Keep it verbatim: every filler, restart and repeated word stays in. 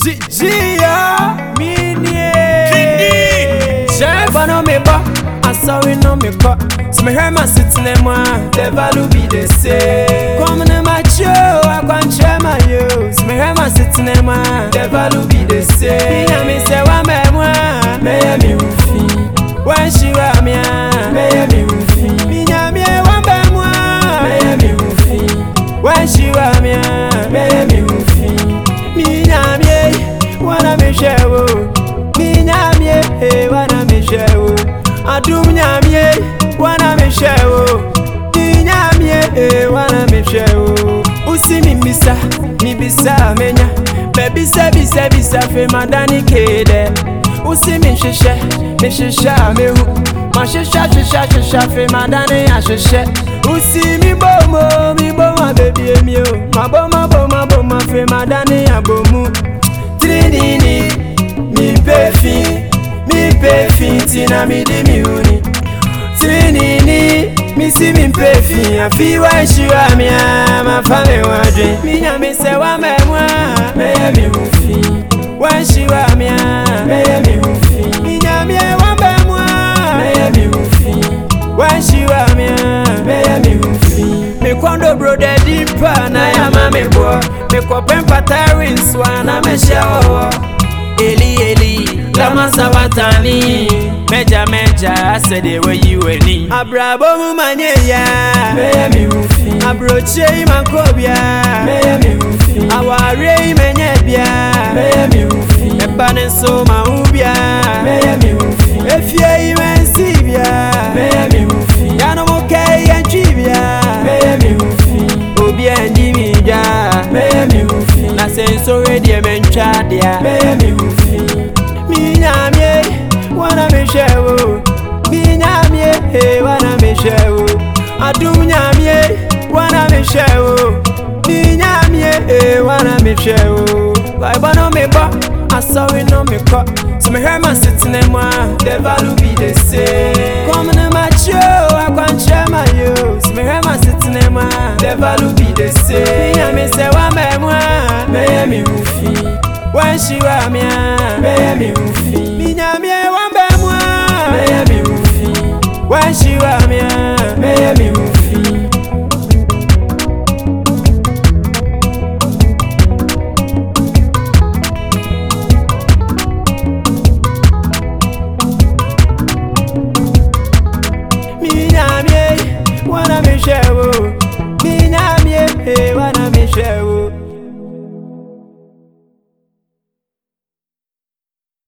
Gia, Minie, Chef, I know me, but I saw it no me cut. So me hear my sitting in my, the value be the same. Come in my show, I can't share my use. Me hear my sitting in my, the value be the same. Me me say one me one, me me ufi. When she wa me, me me ufi. Me me one me one, me me ufi. When she wa me, me me ufi. Me me wanna me share wo. Me me wanna me share wo. Adum nyamye wanna me share wo. Ni nyamye wanna me share wo. Usi mi bisa, mi bisa menya. Baby say bisa bisa fe madani kede. Usi mi shishe, mi shisha me hu. Ma shisha shisha shisha fe madani ya shishe. Usi mi bomo, mi bomo baby emi o. Ma boma boma boma fe madani ya bomu. Trinini, mi pefi. Mi pefi tina mi di mi uni. Trinini, mi si mi pefi. A fi wa shi wa mi a ma fa me wa drin. Mi nya mi se wa me wa me ye mi ufi. Wa shi wa mi a me ye mi ufi. Mi nya mi e wa me wa me ye mi ufi. Wa shi wa mi a me ye mi ufi. Me kwando bro de deeper na ya ma me bo. Me ko pen patarin swa na me shawo. Eli Eli, Lama Sabatani, Meja Meja, said they were you any. Abrabo Mania, Mayami Mufi, Abroche Mancobia, Mayami Mufi, our Ray Menebia, Mayami Mufi, a Baneso Maubia, Mayami Mufi, if you even Sibia, Mayami Mufi, Yanomoke and Trivia, Mayami Mufi, Obia and Jimmy, Mayami Mufi, Nasen already a menchadia, Mayami Mufi. Mi nyamye wanna me share wo. Mi nyamye wanna me share wo. Adum nyamye wanna me share wo. Mi nyamye wanna me share wo. Like no me ba, I saw it no me cut. So me hear my sitting in my, the value be the same. Come in my show, I can't share my use. Me hear my sitting in my, the value be the same. Me say one me one, me me ufi. When she wa me, me me